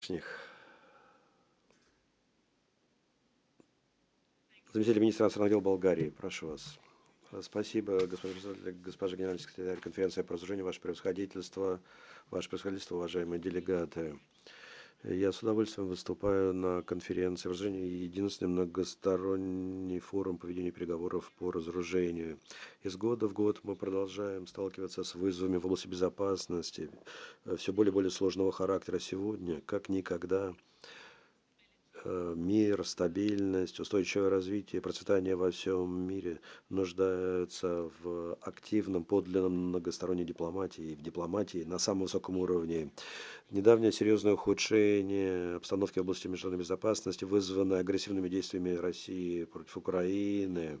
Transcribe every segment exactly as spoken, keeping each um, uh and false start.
Снег. Заместитель министра иностранных дел Болгарии, прошу вас. Э, Спасибо, господин председатель, госпожа генеральный секретарь конференции по разоружению, ваше превосходительство, ваше превосходительство, уважаемые делегаты. Я с удовольствием выступаю на конференции по разоружению, единственный многосторонний форум по ведению переговоров по разоружению. Из года в год мы продолжаем сталкиваться с вызовами в области безопасности э, все более и более сложного характера. Сегодня, как никогда, э, мир, стабильность, устойчивое развитие и процветание во всем мире нуждаются в активном, подлинном многосторонней дипломатии, в дипломатии на самом высоком уровне. Недавнее серьезное ухудшение обстановки в области международной безопасности, вызванное агрессивными действиями России против Украины,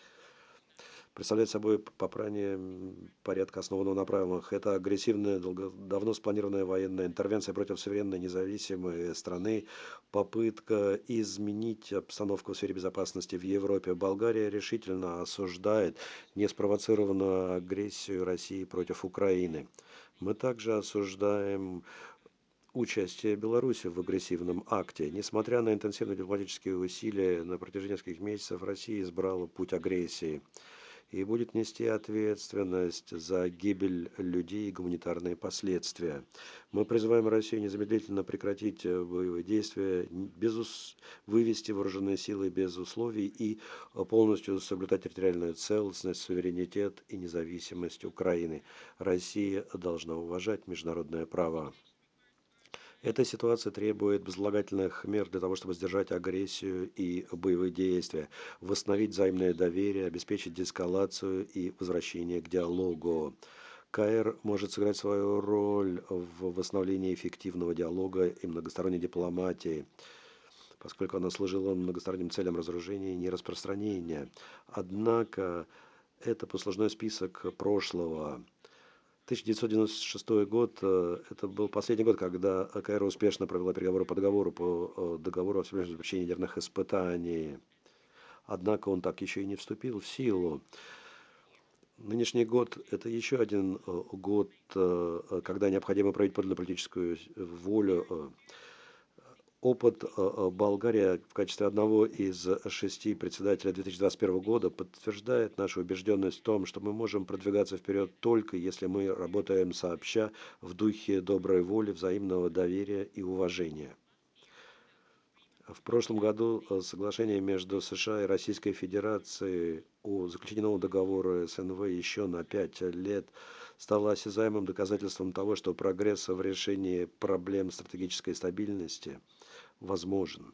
представляет собой попрание порядка, основанного на правилах. Это агрессивная, долго, давно спланированная военная интервенция против суверенной независимой страны, попытка изменить обстановку в сфере безопасности в Европе. Болгария решительно осуждает неспровоцированную агрессию России против Украины. Мы также осуждаем участие Беларуси в агрессивном акте. Несмотря на интенсивные дипломатические усилия, на протяжении нескольких месяцев Россия избрала путь агрессии и будет нести ответственность за гибель людей и гуманитарные последствия. Мы призываем Россию незамедлительно прекратить э, боевые действия, без ус- вывести вооруженные силы без условий и э, полностью соблюдать территориальную целостность, суверенитет и независимость Украины. Россия должна уважать международное право. Эта ситуация требует безотлагательных мер для того, чтобы сдержать агрессию и боевые действия, восстановить взаимное доверие, обеспечить деэскалацию и возвращение к диалогу. КР может сыграть свою роль в восстановлении эффективного диалога и многосторонней дипломатии, поскольку она служила многосторонним целям разоружения и нераспространения. Однако это послужной список прошлого. тысяча девятьсот девяносто шестой год, э, это был последний год, когда КР успешно провела переговоры по договору, по э, договору о всемирном запрещении ядерных испытаний. Однако он так еще и не вступил в силу. Нынешний год – это еще один э, год, э, когда необходимо проявить подлинную политическую волю. э, Опыт э, э, Болгарии в качестве одного из шести председателей две тысячи двадцать первого года подтверждает нашу убежденность в том, что мы можем продвигаться вперед только если мы работаем сообща в духе доброй воли, взаимного доверия и уважения. В прошлом году э, соглашение между США и Российской Федерацией о заключении нового договора СНВ еще на пять лет стало осязаемым доказательством того, что прогресс в решении проблем стратегической стабильности возможен.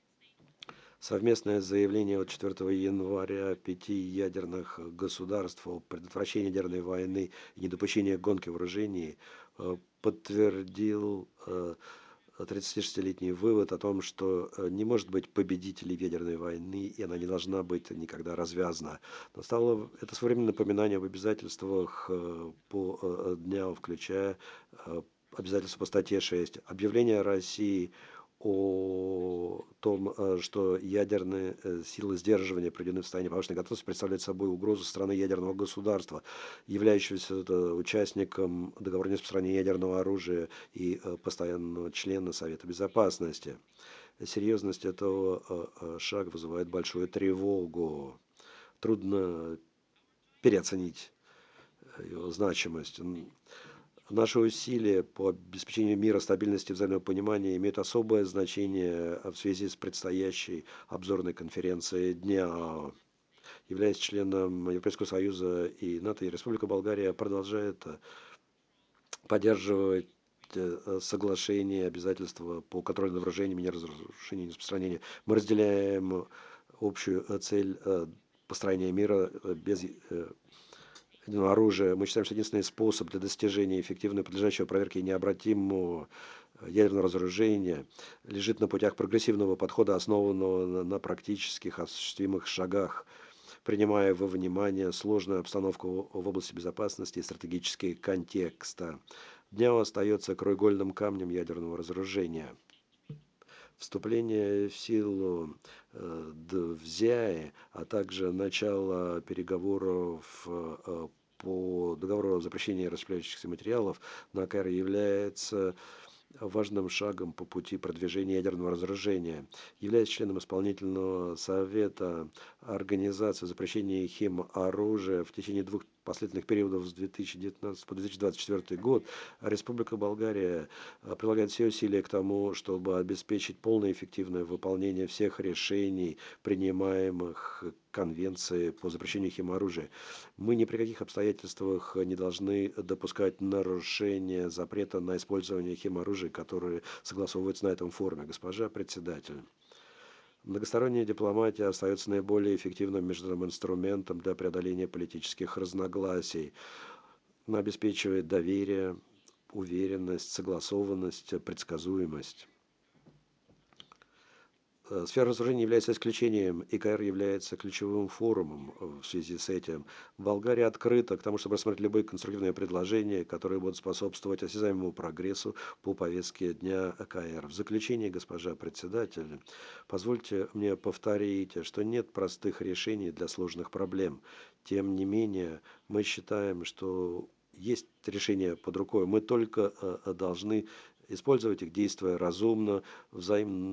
Совместное заявление от четвёртого января пяти ядерных государств о предотвращении ядерной войны и недопущении гонки вооружений э, подтвердил э, тридцатишестилетний вывод о том, что э, не может быть победителей в ядерной войны, и она не должна быть никогда развязана. Настало это своевременное напоминание об обязательствах э, по э, дням, включая э, обязательства по статье шесть. Объявление России о том, э, что ядерные э, силы сдерживания, приведенные в состояние повышенной готовности, представляют собой угрозу со стороны ядерного государства, являющегося э, участником договора о нераспространении ядерного оружия и э, постоянного члена Совета Безопасности. Серьезность этого э, э, шага вызывает большую тревогу. Трудно переоценить э, его значимость. Наши усилия по обеспечению мира, стабильности и взаимного понимания имеют особое значение в связи с предстоящей обзорной конференцией дня. Являясь членом Европейского Союза и НАТО, и Республика Болгария продолжает поддерживать э, соглашения, обязательства по контролю над вооружениями, неразрушению и распространению. Мы разделяем общую цель э, построения мира э, без э, оружия. Мы считаем, что единственный способ для достижения эффективной, подлежащего проверке и необратимого ядерного разоружения лежит на путях прогрессивного подхода, основанного на, на практических осуществимых шагах, принимая во внимание сложную обстановку в области безопасности и стратегический контекст. Дня остается краеугольным камнем ядерного разоружения. Вступление в силу э, ДВЗЯИ, а также начало переговоров э, по договору о запрещении расщепляющихся материалов на КР является важным шагом по пути продвижения ядерного разоружения. Являясь членом исполнительного совета Организации запрещения химоружия в течение двух последних периодов с две тысячи девятнадцатого по две тысячи двадцать четвёртый год, Республика Болгария э, прилагает все усилия к тому, чтобы обеспечить полное и эффективное выполнение всех решений, принимаемых Конвенции по запрещению химоружия. Мы ни при каких обстоятельствах не должны допускать нарушения запрета на использование химоружия, которые согласовываются на этом форуме. Госпожа председатель, многосторонняя дипломатия остается наиболее эффективным международным инструментом для преодоления политических разногласий. Она обеспечивает доверие, уверенность, согласованность, предсказуемость. Э, Сфера разоружения является исключением, и ИКР является ключевым форумом э, в связи с этим. Болгария открыта к тому, чтобы рассмотреть любые конструктивные предложения, которые будут способствовать осязаемому прогрессу по повестке дня ИКР. В заключение, госпожа председатель, позвольте мне повторить, что нет простых решений для сложных проблем. Тем не менее, мы считаем, что есть решения под рукой. Мы только э, должны использовать их, действуя разумно, взаимно